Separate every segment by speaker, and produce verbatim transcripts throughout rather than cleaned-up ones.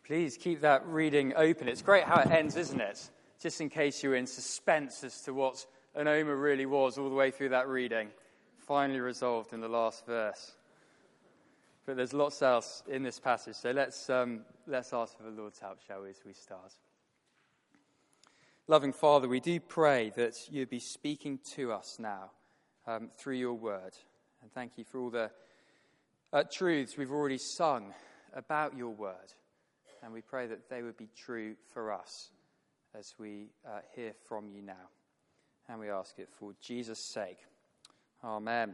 Speaker 1: Please keep that reading open. It's great how it ends, isn't it? Just in case you're in suspense as to what an Omer really was all the way through that reading. Finally resolved in the last verse. But there's lots else in this passage, so let's um, let's ask for the Lord's help, shall we, as we start. Loving Father, we do pray that you'd be speaking to us now um, through your word. And thank you for all the uh, truths we've already sung about your word. And we pray that they would be true for us as we uh, hear from you now. And we ask it for Jesus' sake. Amen.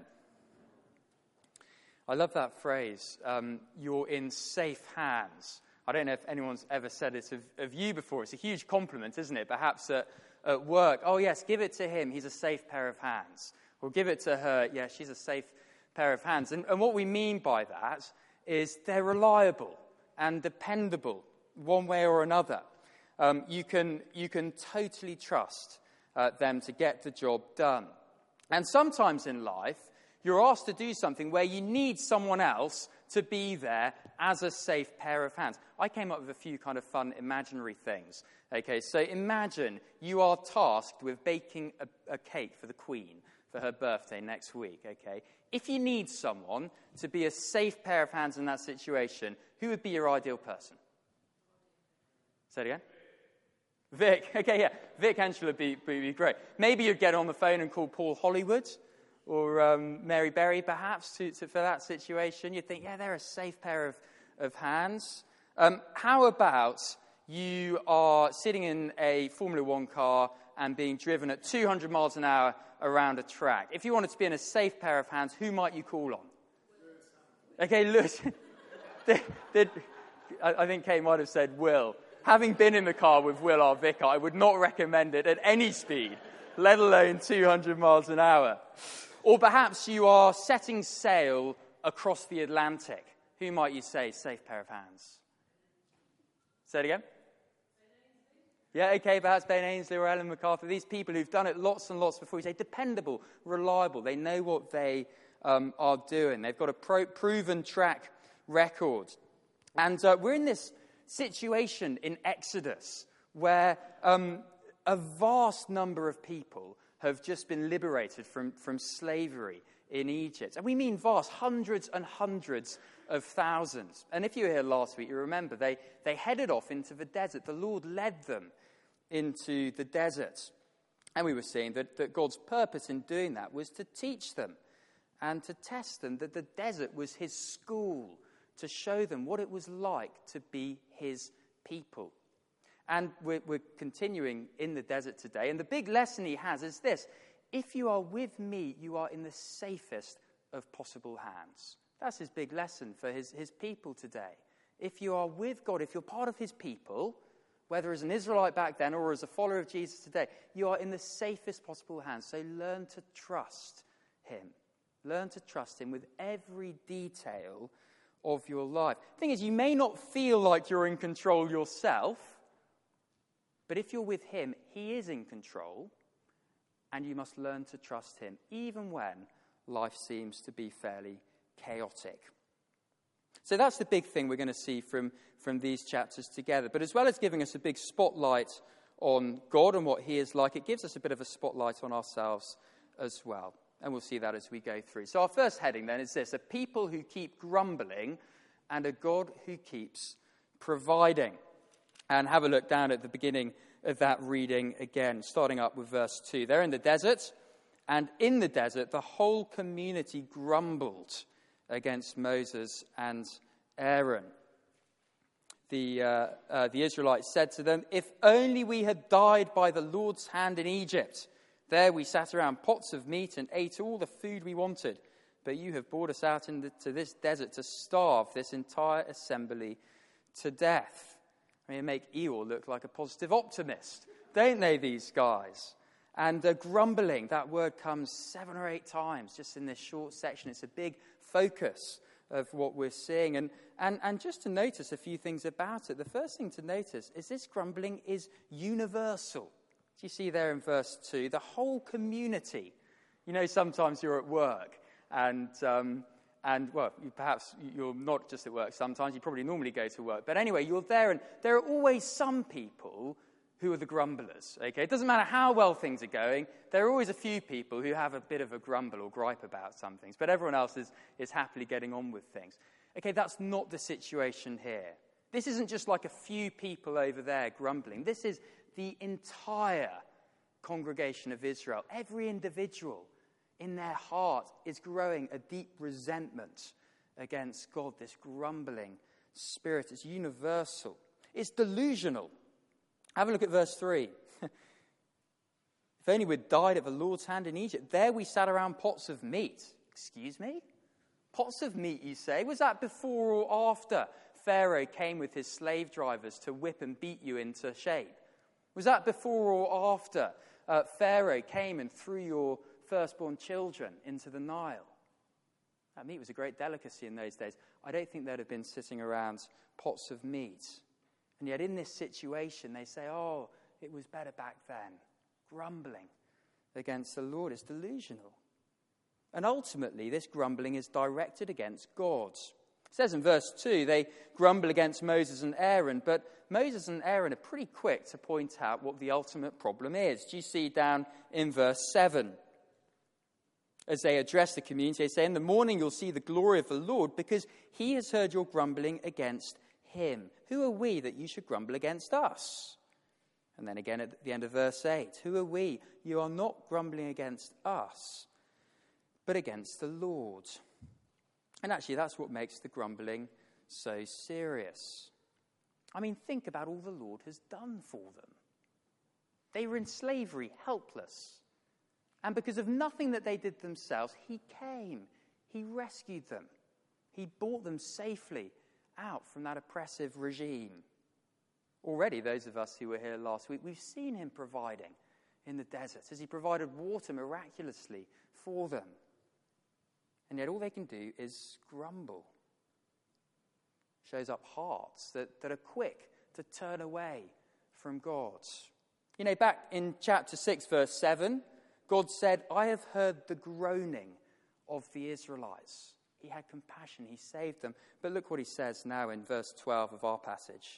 Speaker 1: I love that phrase, um, you're in safe hands. I don't know if anyone's ever said it of, of you before. It's a huge compliment, isn't it? Perhaps at, at work. Oh, yes, give it to him. He's a safe pair of hands. Or give it to her. Yeah, she's a safe pair of hands. And, and what we mean by that is they're reliable and dependable one way or another. Um, you can you can totally trust uh, them to get the job done. And sometimes in life, you're asked to do something where you need someone else to be there as a safe pair of hands. I came up with a few kind of fun imaginary things. Okay, so imagine you are tasked with baking a, a cake for the Queen for her birthday next week. Okay, if you need someone to be a safe pair of hands in that situation, who would be your ideal person? Say it again. Vic. Okay, yeah, Vic Henschel would be, be great. Maybe you'd get on the phone and call Paul Hollywood. Or um, Mary Berry, perhaps, to, to, for that situation. You'd think, yeah, they're a safe pair of, of hands. Um, how about you are sitting in a Formula One car and being driven at two hundred miles an hour around a track? If you wanted to be in a safe pair of hands, who might you call on? Okay, Lewis. did, did, I, I think Kate might have said Will. Having been in the car with Will, our vicar, I would not recommend it at any speed, let alone two hundred miles an hour. Or perhaps you are setting sail across the Atlantic. Who might you say, safe pair of hands? Say it again. Yeah, okay, perhaps Ben Ainsley or Ellen MacArthur. These people who've done it lots and lots before. You say dependable, reliable. They know what they um, are doing. They've got a pro- proven track record. And uh, we're in this situation in Exodus where um, a vast number of people have just been liberated from, from slavery in Egypt. And we mean vast, hundreds and hundreds of thousands. And if you were here last week, you remember they, they headed off into the desert. The Lord led them into the desert. And we were seeing that, that God's purpose in doing that was to teach them and to test them, that the desert was his school, to show them what it was like to be his people. And we're, we're continuing in the desert today. And the big lesson he has is this. If you are with me, you are in the safest of possible hands. That's his big lesson for his, his people today. If you are with God, if you're part of his people, whether as an Israelite back then or as a follower of Jesus today, you are in the safest possible hands. So learn to trust him. Learn to trust him with every detail of your life. The thing is, you may not feel like you're in control yourself, but if you're with him, he is in control, and you must learn to trust him, even when life seems to be fairly chaotic. So that's the big thing we're going to see from, from these chapters together. But as well as giving us a big spotlight on God and what he is like, it gives us a bit of a spotlight on ourselves as well. And we'll see that as we go through. So our first heading then is this: a people who keep grumbling and a God who keeps providing. And have a look down at the beginning of that reading again, starting up with verse two. They're in the desert, and in the desert the whole community grumbled against Moses and Aaron. The, uh, uh, the Israelites said to them, "If only we had died by the Lord's hand in Egypt. There we sat around pots of meat and ate all the food we wanted. But you have brought us out into this desert to starve this entire assembly to death." I mean, they make Eeyore look like a positive optimist, don't they, these guys? And uh, grumbling, that word comes seven or eight times just in this short section. It's a big focus of what we're seeing. And, and, and just to notice a few things about it, the first thing to notice is this grumbling is universal. Do you see there in verse two? The whole community. You know, sometimes you're at work and... Um, and, well, you, perhaps you're not just at work sometimes. You probably normally go to work. But anyway, you're there, and there are always some people who are the grumblers, okay? It doesn't matter how well things are going. There are always a few people who have a bit of a grumble or gripe about some things, but everyone else is, is happily getting on with things. Okay, that's not the situation here. This isn't just like a few people over there grumbling. This is the entire congregation of Israel. Every individual in their heart is growing a deep resentment against God. This grumbling spirit is universal. It's delusional. Have a look at verse three. If only we'd died at the Lord's hand in Egypt. There we sat around pots of meat. Excuse me? Pots of meat, you say? Was that before or after Pharaoh came with his slave drivers to whip and beat you into shape? Was that before or after uh, Pharaoh came and threw your firstborn children into the Nile? That meat was a great delicacy in those days. I don't think they'd have been sitting around pots of meat. And yet in this situation, they say, oh, it was better back then. Grumbling against the Lord is delusional. And ultimately, this grumbling is directed against God. It says in verse two, they grumble against Moses and Aaron, but Moses and Aaron are pretty quick to point out what the ultimate problem is. Do you see down in verse seven? As they address the community, they say, in the morning you'll see the glory of the Lord, because he has heard your grumbling against him. Who are we that you should grumble against us? And then again at the end of verse eight, who are we? You are not grumbling against us, but against the Lord. And actually, that's what makes the grumbling so serious. I mean, think about all the Lord has done for them. They were in slavery, helpless. And because of nothing that they did themselves, he came. He rescued them. He brought them safely out from that oppressive regime. Already, those of us who were here last week, we've seen him providing in the desert as he provided water miraculously for them. And yet all they can do is grumble. Shows up hearts that, that are quick to turn away from God. You know, back in chapter six, verse seven, God said, I have heard the groaning of the Israelites. He had compassion. He saved them. But look what he says now in verse twelve of our passage.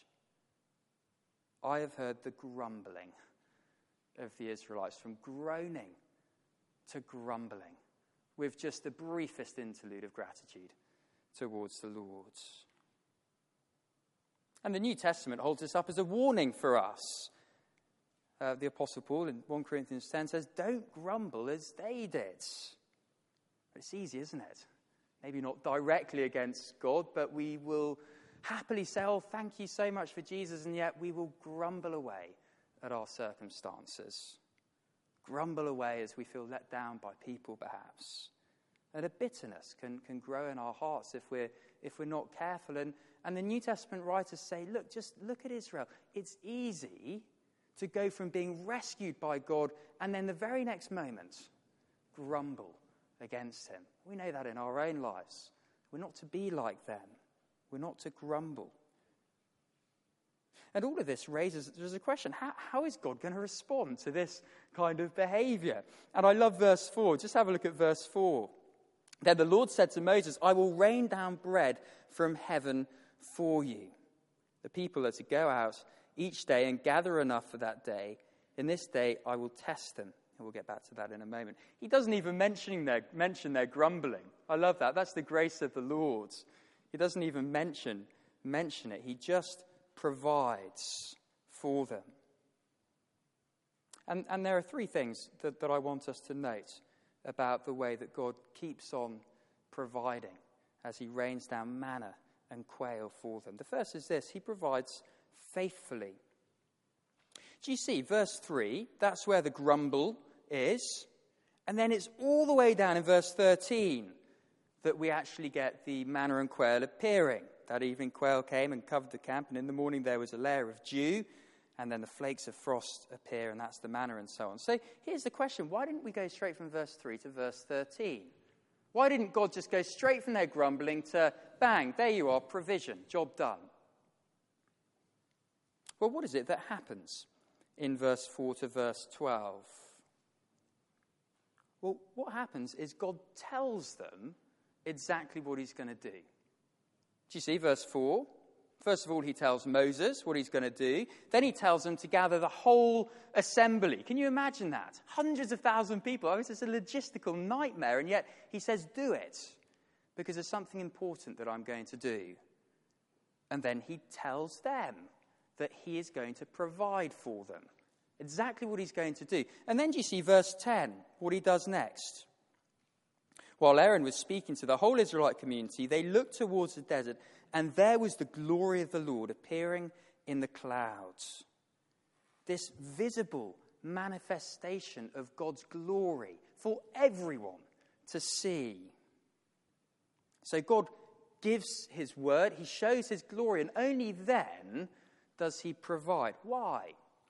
Speaker 1: I have heard the grumbling of the Israelites, from groaning to grumbling, with just the briefest interlude of gratitude towards the Lord. And the New Testament holds this up as a warning for us. Uh, the Apostle Paul in First Corinthians ten says, don't grumble as they did. It's easy, isn't it? Maybe not directly against God, but we will happily say, oh, thank you so much for Jesus, and yet we will grumble away at our circumstances. Grumble away as we feel let down by people, perhaps. And a bitterness can, can grow in our hearts if we're, if we're not careful. And, and the New Testament writers say, look, just look at Israel. It's easy to go from being rescued by God and then the very next moment grumble against him. We know that in our own lives. We're not to be like them. We're not to grumble. And all of this raises there's a question, how, how is God going to respond to this kind of behavior? And I love verse four. Just have a look at verse four. Then the Lord said to Moses, I will rain down bread from heaven for you. The people are to go out each day and gather enough for that day. In this day I will test them. And we'll get back to that in a moment. He doesn't even mention their, mention their grumbling. I love that. That's the grace of the Lord. He doesn't even mention, mention it. He just provides for them. And, and there are three things that, that I want us to note about the way that God keeps on providing as he rains down manna and quail for them. The first is this: he provides faithfully. Do you see, verse three, that's where the grumble is. And then it's all the way down in verse thirteen that we actually get the manna and quail appearing. That evening quail came and covered the camp, and in the morning there was a layer of dew, and then the flakes of frost appear, and that's the manna and so on. So here's the question: why didn't we go straight from verse three to verse thirteen? Why didn't God just go straight from their grumbling to, bang, there you are, provision, job done? Well, what is it that happens in verse four to verse twelve? Well, what happens is God tells them exactly what he's going to do. Do you see verse four? First of all, he tells Moses what he's going to do. Then he tells them to gather the whole assembly. Can you imagine that? Hundreds of thousand people. I mean, it's a logistical nightmare, and yet he says, do it, because there's something important that I'm going to do. And then he tells them that he is going to provide for them. Exactly what he's going to do. And then do you see verse ten, what he does next? While Aaron was speaking to the whole Israelite community, they looked towards the desert, and there was the glory of the Lord appearing in the clouds. This visible manifestation of God's glory for everyone to see. So God gives his word, he shows his glory, and only then does he provide. Why?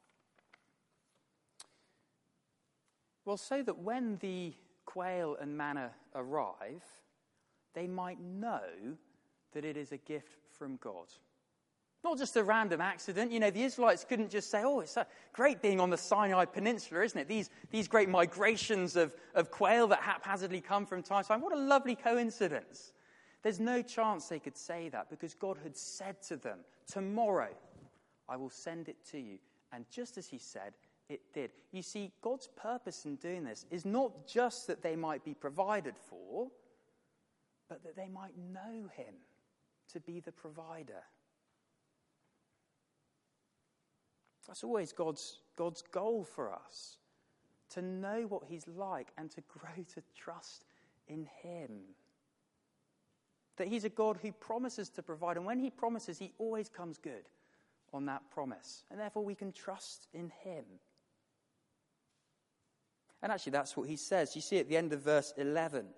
Speaker 1: Well, so that when the quail and manna arrive, they might know that it is a gift from God. Not just a random accident. You know, the Israelites couldn't just say, oh, it's so great being on the Sinai Peninsula, isn't it? These, these great migrations of, of quail that haphazardly come from time to time. What a lovely coincidence. There's no chance they could say that, because God had said to them, tomorrow I will send it to you. And just as he said, it did. You see, God's purpose in doing this is not just that they might be provided for, but that they might know him to be the provider. That's always God's, God's goal for us, to know what he's like and to grow to trust in him. That he's a God who promises to provide, and when he promises, he always comes good on that promise. And therefore we can trust in him. And actually that's what he says. You see at the end of verse eleven.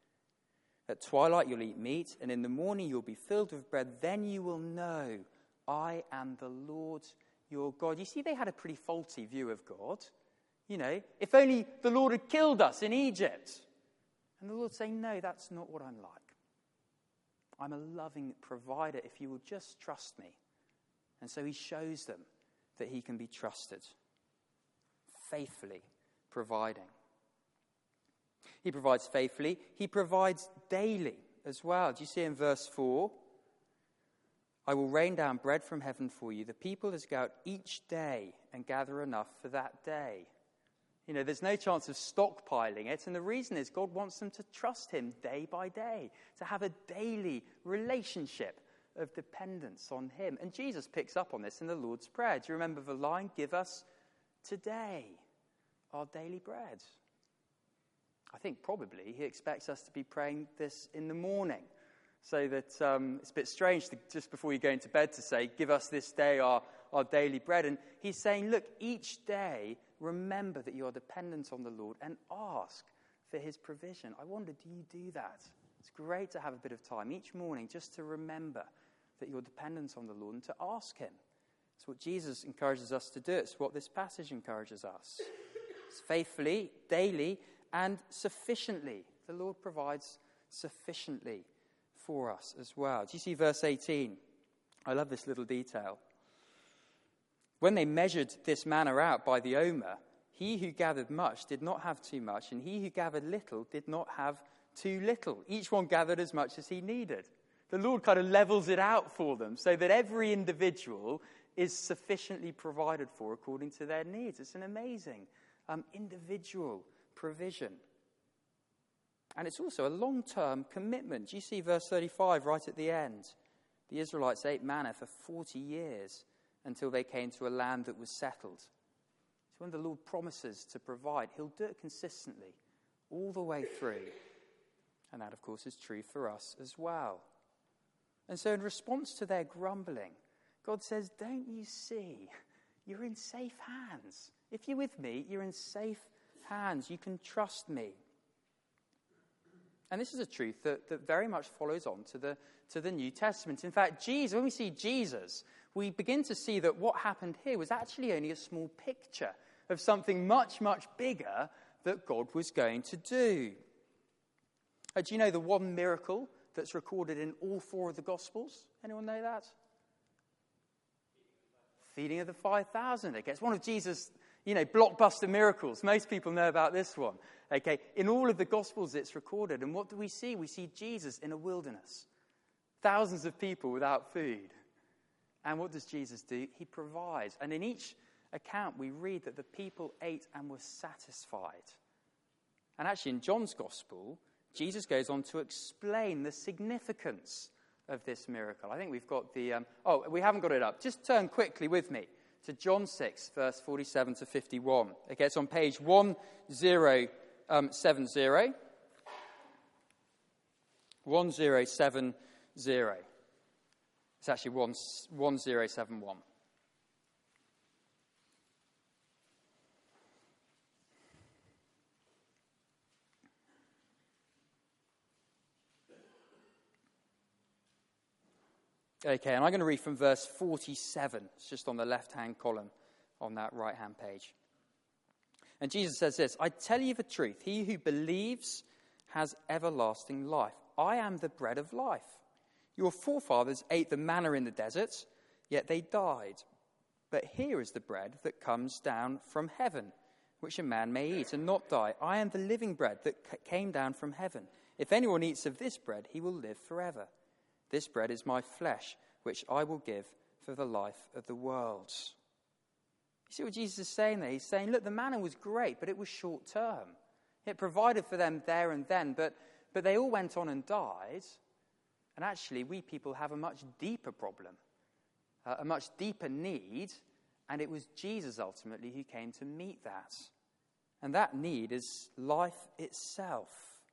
Speaker 1: At twilight you'll eat meat, and in the morning you'll be filled with bread. Then you will know I am the Lord your God. You see, they had a pretty faulty view of God. You know, if only the Lord had killed us in Egypt. And the Lord's saying, no, that's not what I'm like. I'm a loving provider if you will just trust me. And so he shows them that he can be trusted, faithfully providing. He provides faithfully. He provides daily as well. Do you see in verse four? I will rain down bread from heaven for you. The people is go out each day and gather enough for that day. You know, there's no chance of stockpiling it. And the reason is God wants them to trust him day by day, to have a daily relationship of dependence on him. And Jesus picks up on this in the Lord's Prayer. Do you remember the line? Give us today our daily bread. I think probably he expects us to be praying this in the morning. So that um, it's a bit strange to, just before you go into bed to say, give us this day our, our daily bread. And he's saying, look, each day, remember that you are dependent on the Lord and ask for his provision. I wonder, do you do that? It's great to have a bit of time each morning just to remember that you're dependent on the Lord and to ask him. It's what Jesus encourages us to do. It's what this passage encourages us. It's faithfully, daily, and sufficiently. The Lord provides sufficiently for us as well. Do you see verse eighteen? I love this little detail. When they measured this manna out by the omer, he who gathered much did not have too much, and he who gathered little did not have too little. Each one gathered as much as he needed. The Lord kind of levels it out for them so that every individual is sufficiently provided for according to their needs. It's an amazing um, individual provision. And it's also a long-term commitment. Do you see verse thirty-five right at the end? The Israelites ate manna for forty years until they came to a land that was settled. So when the Lord promises to provide, he'll do it consistently all the way through. And that, of course, is true for us as well. And so in response to their grumbling, God says, don't you see? You're in safe hands. If you're with me, you're in safe hands. You can trust me. And this is a truth that, that very much follows on to the, to the New Testament. In fact, Jesus, when we see Jesus, we begin to see that what happened here was actually only a small picture of something much, much bigger that God was going to do. Uh, do you know the one miracle that's recorded in all four of the Gospels? Anyone know that? Feeding of the five thousand. I guess one of Jesus' You know, blockbuster miracles. Most people know about this one. Okay, in all of the Gospels it's recorded. And what do we see? We see Jesus in a wilderness. Thousands of people without food. And what does Jesus do? He provides. And in each account we read that the people ate and were satisfied. And actually in John's Gospel, Jesus goes on to explain the significance of this miracle. I think we've got the... Um, oh, we haven't got it up. Just turn quickly with me to John six, verse forty-seven to fifty-one. Okay, it's on page one thousand seventy. one thousand seventy. It's actually one thousand seventy-one. Okay, and I'm going to read from verse forty-seven. It's just on the left-hand column on that right-hand page. And Jesus says this, I tell you the truth, he who believes has everlasting life. I am the bread of life. Your forefathers ate the manna in the desert, yet they died. But here is the bread that comes down from heaven, which a man may eat and not die. I am the living bread that came down from heaven. If anyone eats of this bread, he will live forever. This bread is my flesh, which I will give for the life of the world. You see what Jesus is saying there? He's saying, look, the manna was great, but it was short term. It provided for them there and then, but, but they all went on and died. And actually, we people have a much deeper problem, uh, a much deeper need, and it was Jesus ultimately who came to meet that. And that need is life itself.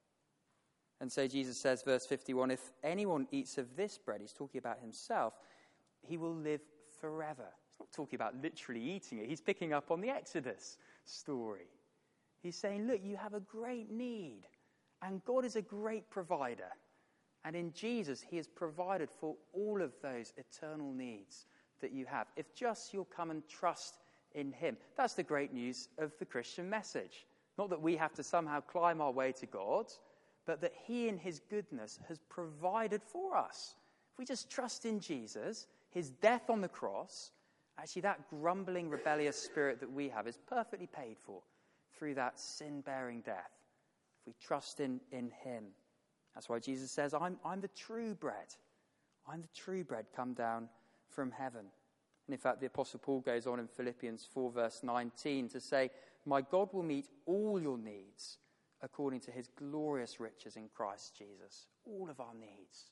Speaker 1: And so Jesus says, verse fifty-one, if anyone eats of this bread, he's talking about himself, he will live forever. He's not talking about literally eating it. He's picking up on the Exodus story. He's saying, look, you have a great need, and God is a great provider. And in Jesus, he has provided for all of those eternal needs that you have, if just you'll come and trust in him. That's the great news of the Christian message. Not that we have to somehow climb our way to God, but that he in his goodness has provided for us. If we just trust in Jesus, his death on the cross, actually that grumbling, rebellious spirit that we have is perfectly paid for through that sin-bearing death. If we trust in, in him. That's why Jesus says, I'm, I'm the true bread. I'm the true bread come down from heaven. And in fact, the Apostle Paul goes on in Philippians four, verse nineteen to say, my God will meet all your needs according to his glorious riches in Christ Jesus. All of our needs.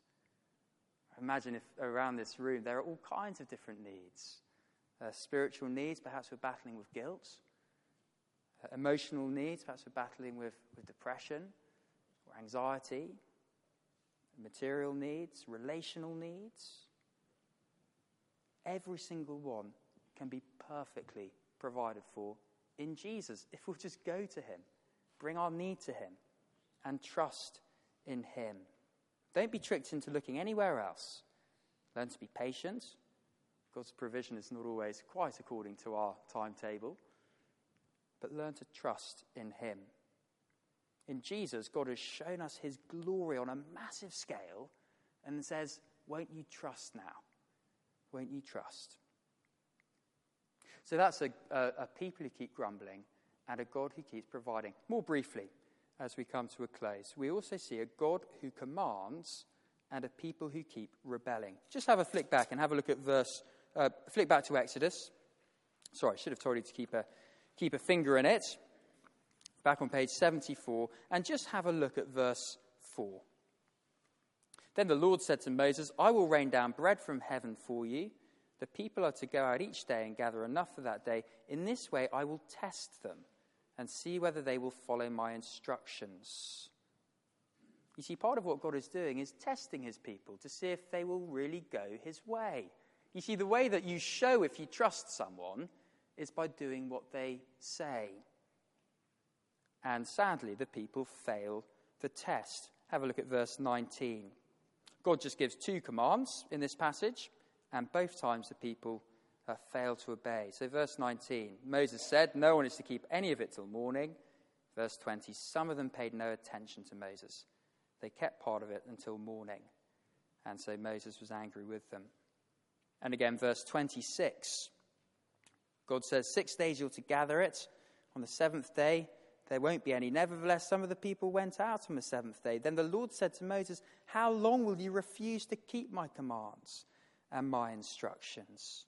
Speaker 1: Imagine if around this room there are all kinds of different needs. Uh, spiritual needs, perhaps we're battling with guilt. Uh, emotional needs, perhaps we're battling with, with depression or anxiety. Material needs, relational needs. Every single one can be perfectly provided for in Jesus if we'll just go to him, bring our need to him, and trust in him. Don't be tricked into looking anywhere else. Learn to be patient. God's provision is not always quite according to our timetable, but learn to trust in him. In Jesus, God has shown us his glory on a massive scale and says, won't you trust now? Won't you trust? So that's a, a, a people who keep grumbling and a God who keeps providing. More briefly, as we come to a close, we also see a God who commands and a people who keep rebelling. Just have a flick back and have a look at verse, uh, flick back to Exodus. Sorry, I should have told you to keep a, keep a finger in it. Back on page seventy-four, and just have a look at verse four. Then the Lord said to Moses, I will rain down bread from heaven for you. The people are to go out each day and gather enough for that day. In this way I will test them and see whether they will follow my instructions. You see, part of what God is doing is testing his people to see if they will really go his way. You see, the way that you show if you trust someone is by doing what they say. And sadly, the people fail the test. Have a look at verse nineteen. God just gives two commands in this passage, and both times the people uh, fail to obey. So verse nineteen, Moses said, no one is to keep any of it till morning. Verse twenty, some of them paid no attention to Moses. They kept part of it until morning. And so Moses was angry with them. And again, verse twenty-six, God says, six days you're to gather it. On the seventh day, there won't be any. Nevertheless, some of the people went out on the seventh day. Then the Lord said to Moses, how long will you refuse to keep my commands and my instructions?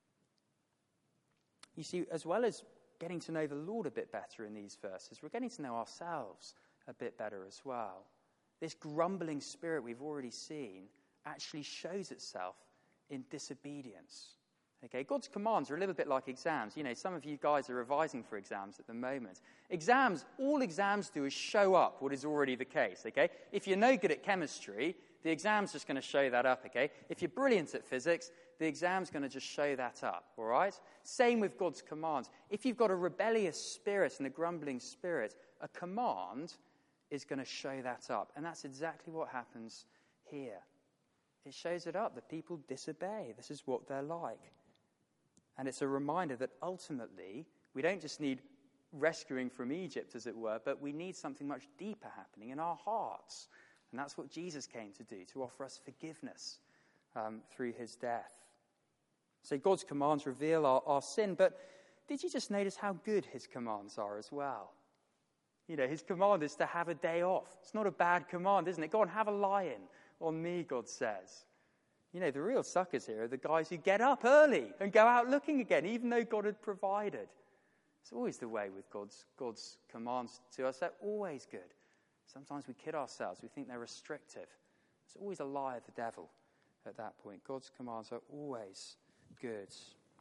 Speaker 1: You see, as well as getting to know the Lord a bit better in these verses, we're getting to know ourselves a bit better as well. This grumbling spirit we've already seen actually shows itself in disobedience. Okay, God's commands are a little bit like exams. You know, some of you guys are revising for exams at the moment. Exams, all exams do is show up what is already the case, okay? If you're no good at chemistry, the exam's just going to show that up, okay? If you're brilliant at physics, the exam's going to just show that up, all right? Same with God's commands. If you've got a rebellious spirit and a grumbling spirit, a command is going to show that up. And that's exactly what happens here. It shows it up. The people disobey. This is what they're like. And it's a reminder that ultimately, we don't just need rescuing from Egypt, as it were, but we need something much deeper happening in our hearts. And that's what Jesus came to do, to offer us forgiveness um, through his death. So God's commands reveal our, our sin, but did you just notice how good his commands are as well? You know, his command is to have a day off. It's not a bad command, isn't it? Go on, have a lie-in on me, God says. You know, the real suckers here are the guys who get up early and go out looking again, even though God had provided. It's always the way with God's, God's commands to us. They're always good. Sometimes we kid ourselves. We think they're restrictive. It's always a lie of the devil at that point. God's commands are always good.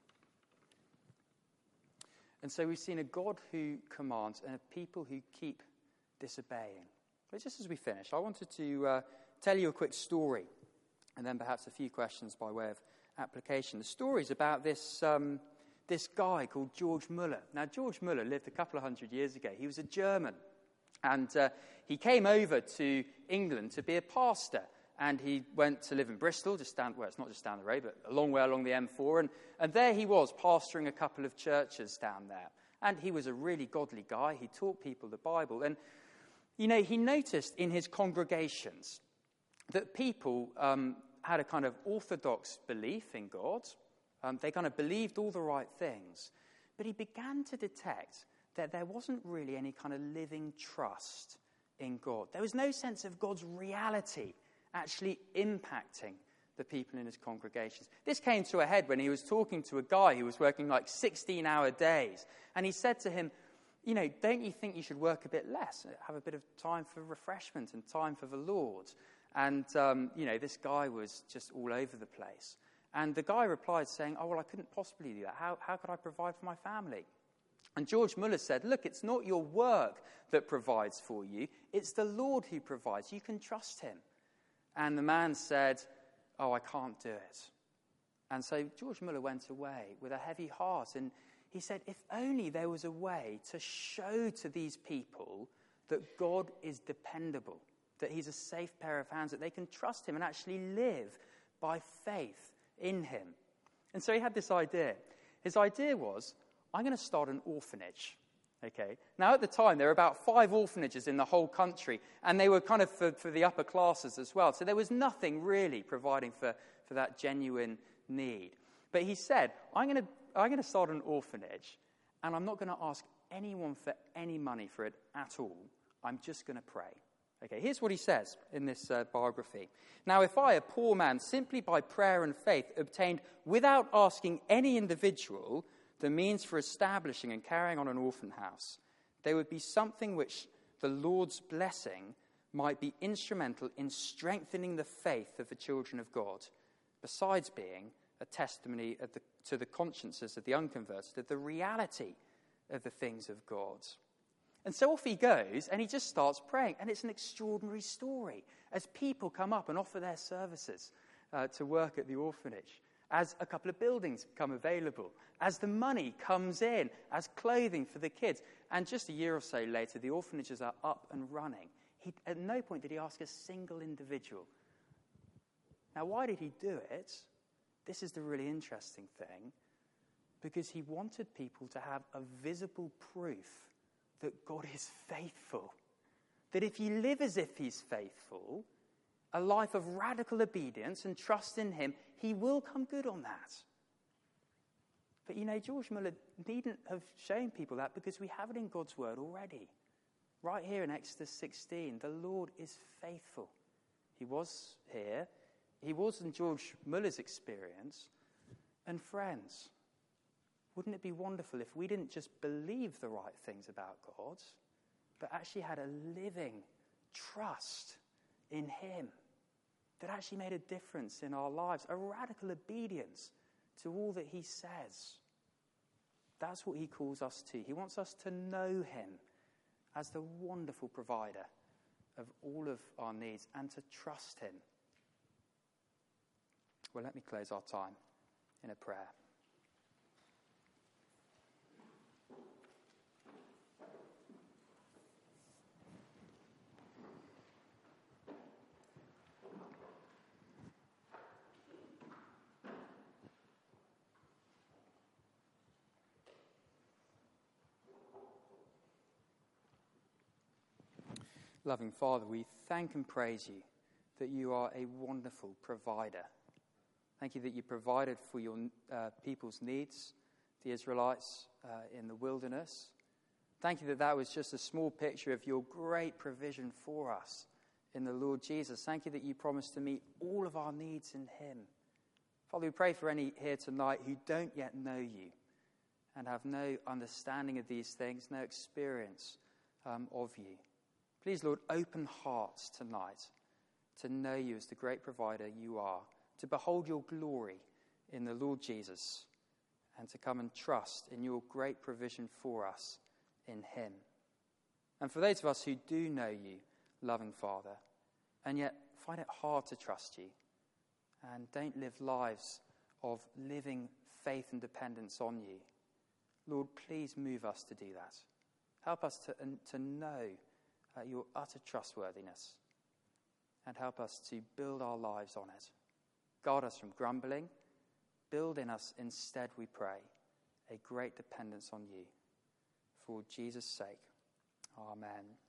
Speaker 1: And so we've seen a God who commands and a people who keep disobeying. But just as we finish, I wanted to uh, tell you a quick story. And then perhaps a few questions by way of application. The story's about this um, this guy called George Muller. Now, George Muller lived a couple of hundred years ago. He was a German. And uh, he came over to England to be a pastor. And he went to live in Bristol, just down, well, it's not just down the road, but a long way along the M four. And, and there he was, pastoring a couple of churches down there. And he was a really godly guy. He taught people the Bible. And, you know, he noticed in his congregations that people um, had a kind of orthodox belief in God. Um, they kind of believed all the right things. But he began to detect that there wasn't really any kind of living trust in God. There was no sense of God's reality actually impacting the people in his congregations. This came to a head when he was talking to a guy who was working like sixteen-hour days. And he said to him, you know, don't you think you should work a bit less, have a bit of time for refreshment and time for the Lord? And, um, you know, this guy was just all over the place. And the guy replied saying, oh, well, I couldn't possibly do that. How, how could I provide for my family? And George Muller said, look, it's not your work that provides for you. It's the Lord who provides. You can trust him. And the man said, oh, I can't do it. And so George Muller went away with a heavy heart. And he said, if only there was a way to show to these people that God is dependable, that he's a safe pair of hands, that they can trust him and actually live by faith in him. And so he had this idea. His idea was, I'm going to start an orphanage. Okay. Now, at the time, there were about five orphanages in the whole country, and they were kind of for, for the upper classes as well. So there was nothing really providing for, for that genuine need. But he said, I'm going to I'm going to start an orphanage, and I'm not going to ask anyone for any money for it at all. I'm just going to pray. Okay, here's what he says in this uh, biography. Now, if I, a poor man, simply by prayer and faith, obtained without asking any individual the means for establishing and carrying on an orphan house, there would be something which the Lord's blessing might be instrumental in strengthening the faith of the children of God, besides being a testimony of the, to the consciences of the unconverted of the reality of the things of God. And so off he goes, and he just starts praying. And it's an extraordinary story as people come up and offer their services uh, to work at the orphanage, as a couple of buildings become available, as the money comes in, as clothing for the kids. And just a year or so later, the orphanages are up and running. He, at no point did he ask a single individual. Now, why did he do it? This is the really interesting thing. Because he wanted people to have a visible proof that God is faithful. That if you live as if he's faithful, a life of radical obedience and trust in him, he will come good on that. But you know, George Muller needn't have shown people that, because we have it in God's word already. Right here in Exodus sixteen, the Lord is faithful. He was here. He was in George Muller's experience. And friends, wouldn't it be wonderful if we didn't just believe the right things about God, but actually had a living trust in him that actually made a difference in our lives, a radical obedience to all that he says? That's what he calls us to. He wants us to know him as the wonderful provider of all of our needs and to trust him. Well, let me close our time in a prayer. Loving Father, we thank and praise you that you are a wonderful provider. Thank you that you provided for your uh, people's needs, the Israelites uh, in the wilderness. Thank you that that was just a small picture of your great provision for us in the Lord Jesus. Thank you that you promised to meet all of our needs in him. Father, we pray for any here tonight who don't yet know you and have no understanding of these things, no experience um, of you. Please, Lord, open hearts tonight to know you as the great provider you are, to behold your glory in the Lord Jesus, and to come and trust in your great provision for us in him. And for those of us who do know you, loving Father, and yet find it hard to trust you, and don't live lives of living faith and dependence on you, Lord, please move us to do that. Help us to, to know uh, your utter trustworthiness, and help us to build our lives on it. Guard us from grumbling. Build in us instead, we pray, a great dependence on you. For Jesus' sake, amen.